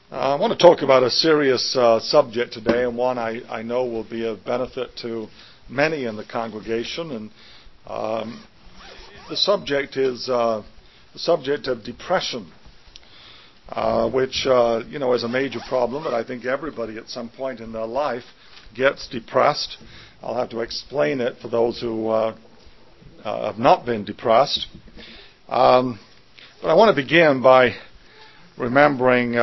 I want to talk about a serious subject today, and one I know will be of benefit to many in the congregation. And the subject is the subject of depression, which is a major problem. But I think everybody at some point in their life gets depressed. I'll have to explain it for those who have not been depressed. But I want to begin by remembering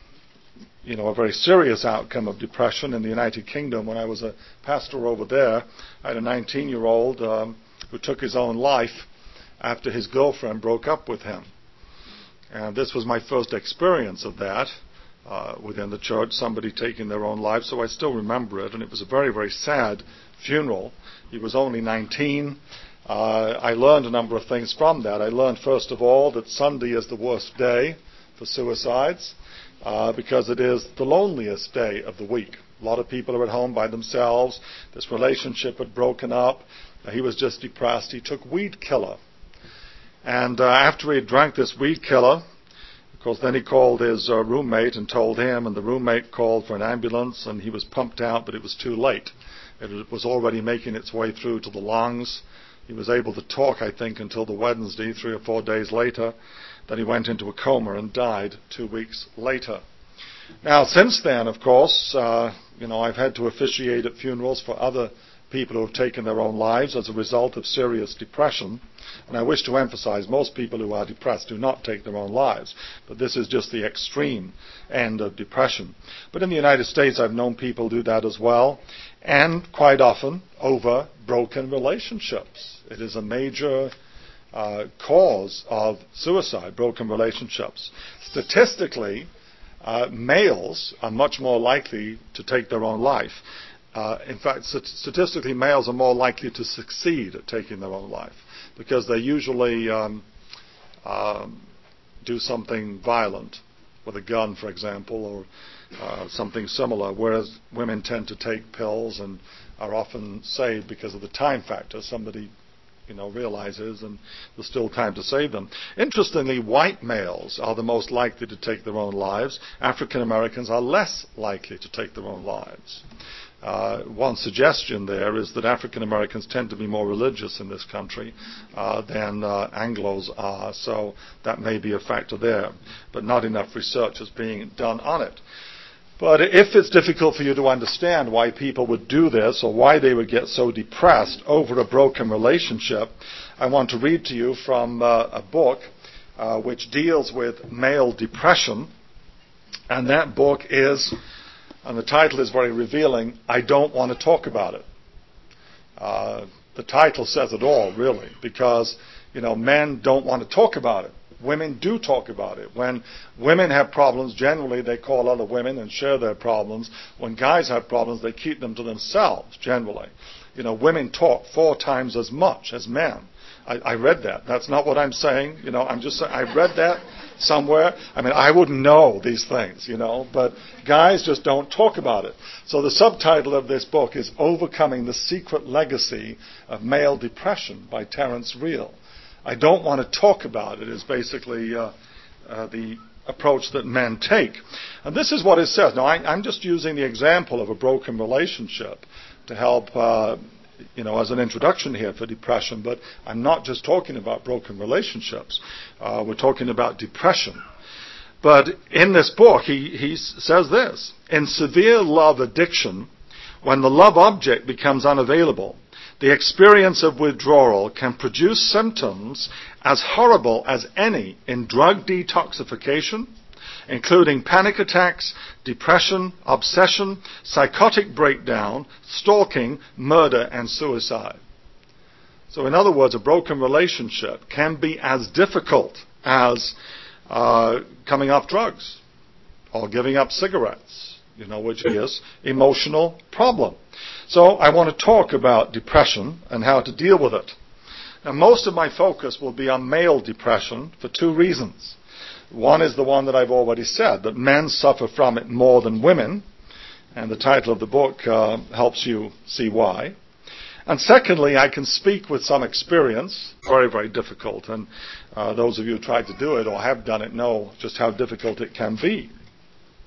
a very serious outcome of depression in the United Kingdom. When I was a pastor over there, I had a 19-year-old who took his own life after his girlfriend broke up with him. And this was my first experience of that within the church, somebody taking their own life, so I still remember it. And it was a very, very sad funeral. He was only 19. I learned a number of things from that. I learned, first of all, that Sunday is the worst day for suicides because it is the loneliest day of the week. A lot of people are at home by themselves. This relationship had broken up. He was just depressed. He took weed killer. And after he had drank this weed killer, of course, then he called his roommate and told him, and the roommate called for an ambulance, and he was pumped out, but it was too late. It was already making its way through to the lungs. He was able to talk, I think, until the Wednesday, 3 or 4 days later. Then he went into a coma and died 2 weeks later. Now, since then, of course, I've had to officiate at funerals for other people who have taken their own lives as a result of serious depression. And I wish to emphasize, most people who are depressed do not take their own lives. But this is just the extreme end of depression. But in the United States, I've known people do that as well. And quite often over broken relationships. It is a major cause of suicide, broken relationships. Statistically, males are much more likely to take their own life. In fact, statistically, males are more likely to succeed at taking their own life because they usually do something violent with a gun, for example, or something similar, whereas women tend to take pills and are often saved because of the time factor. Somebody realizes, and there's still time to save them. Interestingly, white males are the most likely to take their own lives. African Americans are less likely to take their own lives. One suggestion there is that African Americans tend to be more religious in this country than Anglos are, so that may be a factor there, but not enough research is being done on it. But if it's difficult for you to understand why people would do this or why they would get so depressed over a broken relationship, I want to read to you from a book which deals with male depression. And that book is, and the title is very revealing, I Don't Want to Talk About It. The title says it all, really, because, men don't want to talk about it. Women do talk about it. When women have problems, generally they call other women and share their problems. When guys have problems, they keep them to themselves, generally. Women talk 4 times as much as men. I read that. That's not what I'm saying. I'm just saying, I read that somewhere. I wouldn't know these things, but guys just don't talk about it. So the subtitle of this book is Overcoming the Secret Legacy of Male Depression by Terence Real. I don't want to talk about it is basically the approach that men take. And this is what it says. Now, I'm just using the example of a broken relationship to help, as an introduction here for depression, but I'm not just talking about broken relationships. We're talking about depression. But in this book, he says this: in severe love addiction, when the love object becomes unavailable, the experience of withdrawal can produce symptoms as horrible as any in drug detoxification, including panic attacks, depression, obsession, psychotic breakdown, stalking, murder, and suicide. So in other words, a broken relationship can be as difficult as coming off drugs or giving up cigarettes, which is emotional problem. So I want to talk about depression and how to deal with it. Now, most of my focus will be on male depression for 2 reasons. One is the one that I've already said, that men suffer from it more than women, and the title of the book helps you see why. And secondly, I can speak with some experience, very, very difficult, and those of you who tried to do it or have done it know just how difficult it can be.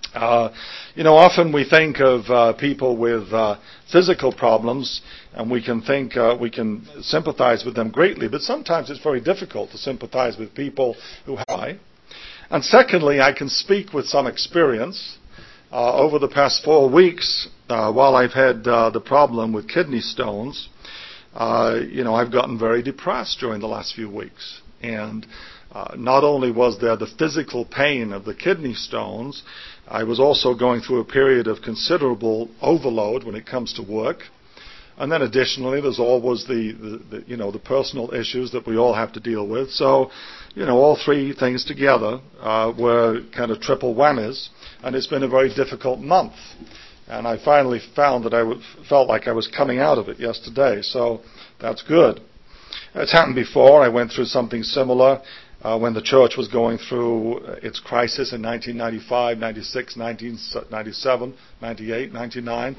Often we think of people with physical problems, and we can sympathize with them greatly, but sometimes it's very difficult to sympathize with people who have. And secondly, I can speak with some experience. Over the past 4 weeks, while I've had the problem with kidney stones, I've gotten very depressed during the last few weeks. And not only was there the physical pain of the kidney stones, I was also going through a period of considerable overload when it comes to work. And then additionally, there's always the personal issues that we all have to deal with. So, all three things together were kind of triple whammies, and it's been a very difficult month. And I finally found that felt like I was coming out of it yesterday, so that's good. It's happened before. I went through something similar when the church was going through its crisis in 1995, 96, 1997, 98, 99.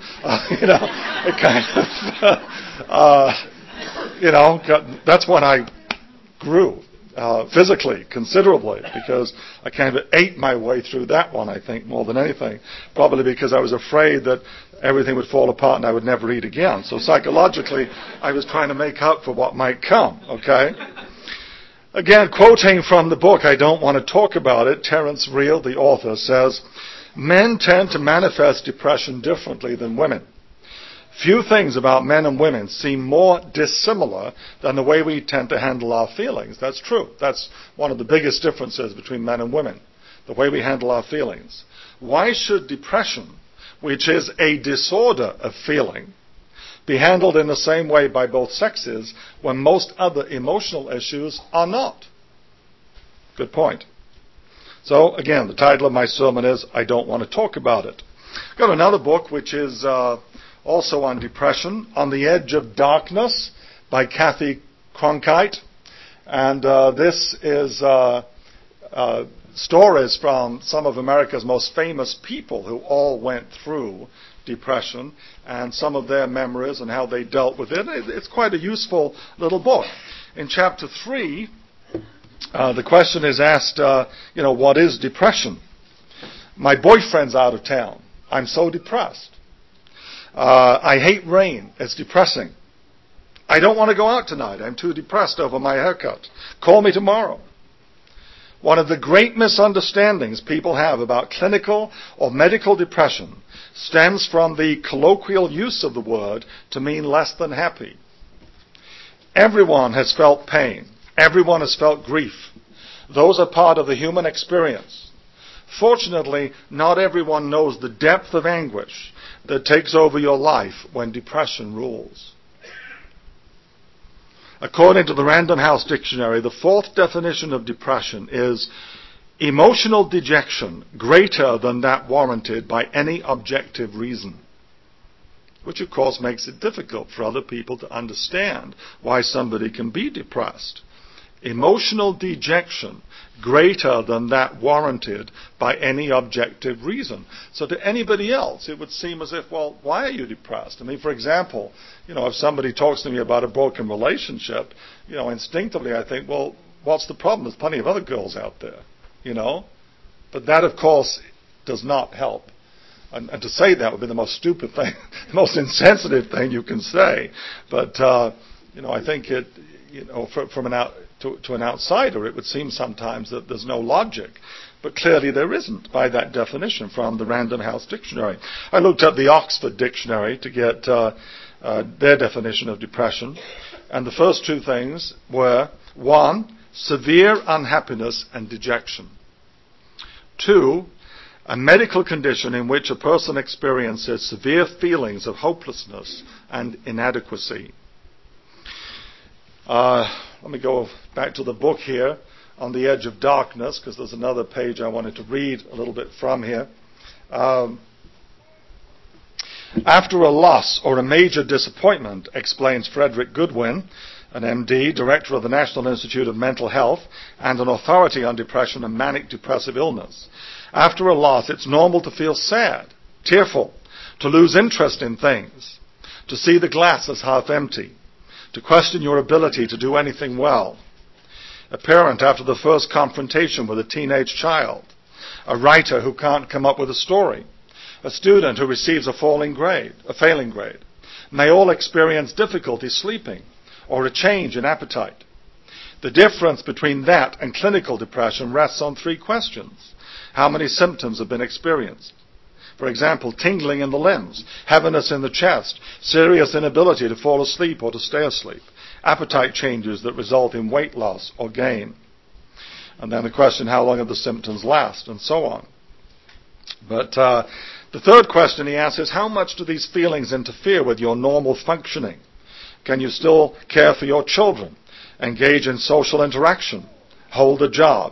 That's when I grew physically, considerably, because I kind of ate my way through that one, I think, more than anything. Probably because I was afraid that everything would fall apart and I would never eat again. So psychologically, I was trying to make up for what might come, okay? Again, quoting from the book, I Don't Want to Talk About It, Terence Real, the author, says, "Men tend to manifest depression differently than women. Few things about men and women seem more dissimilar than the way we tend to handle our feelings." That's true. That's one of the biggest differences between men and women, the way we handle our feelings. Why should depression, which is a disorder of feeling, be handled in the same way by both sexes when most other emotional issues are not? Good point. So, again, the title of my sermon is, I Don't Want to Talk About It. I've got another book which is also on depression, On the Edge of Darkness by Kathy Cronkite. And this is stories from some of America's most famous people who all went through depression and some of their memories and how they dealt with it. It's quite a useful little book. In chapter 3, the question is asked, what is depression? My boyfriend's out of town. I'm so depressed. I hate rain. It's depressing. I don't want to go out tonight. I'm too depressed over my haircut. Call me tomorrow. One of the great misunderstandings people have about clinical or medical depression stems from the colloquial use of the word to mean less than happy. Everyone has felt pain. Everyone has felt grief. Those are part of the human experience. Fortunately, not everyone knows the depth of anguish that takes over your life when depression rules. According to the Random House Dictionary, the fourth definition of depression is emotional dejection greater than that warranted by any objective reason, which of course makes it difficult for other people to understand why somebody can be depressed. Emotional dejection greater than that warranted by any objective reason. So to anybody else, it would seem as if, well, why are you depressed? I mean, for example, if somebody talks to me about a broken relationship, instinctively I think, well, what's the problem? There's plenty of other girls out there, But that, of course, does not help. And to say that would be the most stupid thing, the most insensitive thing you can say. But, I think it, to an outsider, it would seem sometimes that there's no logic. But clearly there isn't by that definition from the Random House Dictionary. I looked up the Oxford Dictionary to get their definition of depression. And the first two things were, 1, severe unhappiness and dejection. 2, a medical condition in which a person experiences severe feelings of hopelessness and inadequacy. Let me go back to the book here, On the Edge of Darkness, because there's another page I wanted to read a little bit from here. After a loss or a major disappointment, explains Frederick Goodwin, an MD, director of the National Institute of Mental Health, and an authority on depression and manic depressive illness. After a loss, it's normal to feel sad, tearful, to lose interest in things, to see the glass as half empty, to question your ability to do anything well. A parent after the first confrontation with a teenage child a writer who can't come up with a story, a student who receives a failing grade, may all experience difficulty sleeping or a change in appetite. The difference between that and clinical depression rests on three questions. How many symptoms have been experienced? For example, tingling in the limbs, heaviness in the chest, serious inability to fall asleep or to stay asleep, appetite changes that result in weight loss or gain. And then the question, how long do the symptoms last, and so on. But the third question he asks is, how much do these feelings interfere with your normal functioning? Can you still care for your children, engage in social interaction, hold a job?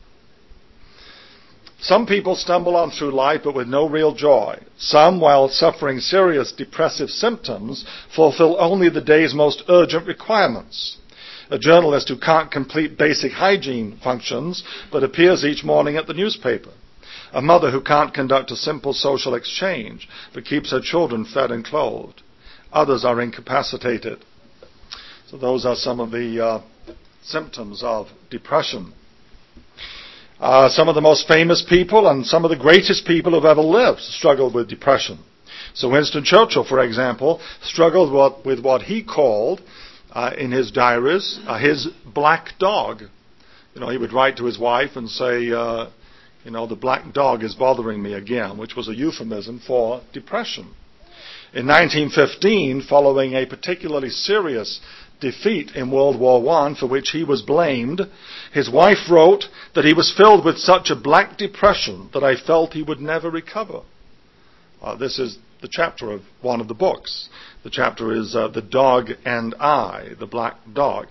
Some people stumble on through life but with no real joy. Some, while suffering serious depressive symptoms, fulfill only the day's most urgent requirements. A journalist who can't complete basic hygiene functions but appears each morning at the newspaper. A mother who can't conduct a simple social exchange but keeps her children fed and clothed. Others are incapacitated. So those are some of the symptoms of depression. Some of the most famous people and some of the greatest people who've ever lived struggled with depression. So Winston Churchill, for example, struggled with what he called, in his diaries, his black dog. He would write to his wife and say, the black dog is bothering me again, which was a euphemism for depression. In 1915, following a particularly serious defeat in World War I, for which he was blamed, his wife wrote that he was filled with such a black depression that I felt he would never recover. This is the chapter of one of the books. The chapter is The Dog and I, the Black Dog.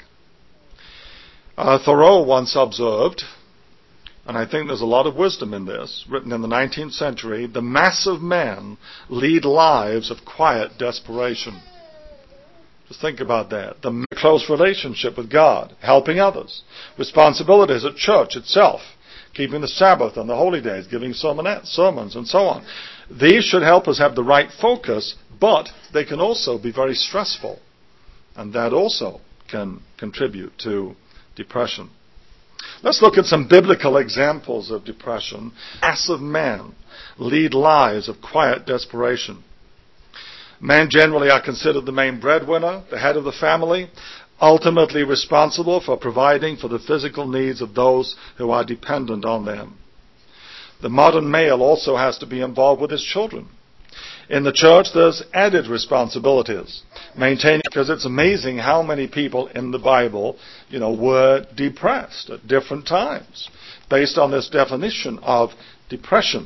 Thoreau once observed, and I think there's a lot of wisdom in this, written in the 19th century, the mass of men lead lives of quiet desperation. Just think about that. The close relationship with God, helping others, responsibilities at church itself, keeping the Sabbath and the holy days, giving sermons, and so on. These should help us have the right focus, but they can also be very stressful. And that also can contribute to depression. Let's look at some biblical examples of depression. Mass of men lead lives of quiet desperation. Men generally are considered the main breadwinner, the head of the family, ultimately responsible for providing for the physical needs of those who are dependent on them. The modern male also has to be involved with his children. In the church, there's added responsibilities. Because it's amazing how many people in the Bible, were depressed at different times, based on this definition of depression.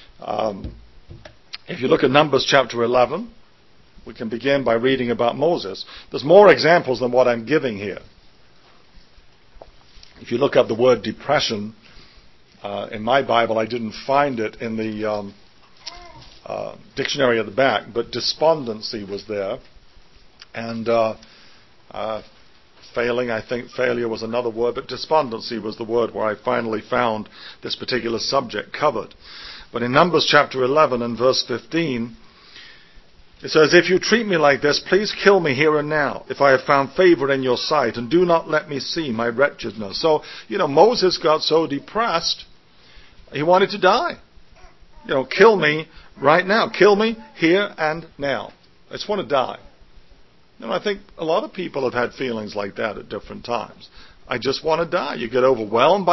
If you look at Numbers chapter 11, we can begin by reading about Moses. There's more examples than what I'm giving here. If you look up the word depression, in my Bible, I didn't find it in the dictionary at the back, but despondency was there. And failing, I think failure was another word, but despondency was the word where I finally found this particular subject covered. But in Numbers chapter 11 and verse 15, it says, if you treat me like this, please kill me here and now, if I have found favor in your sight, and do not let me see my wretchedness. So, Moses got so depressed, he wanted to die. Kill me right now. Kill me here and now. I just want to die. I think a lot of people have had feelings like that at different times. I just want to die. You get overwhelmed by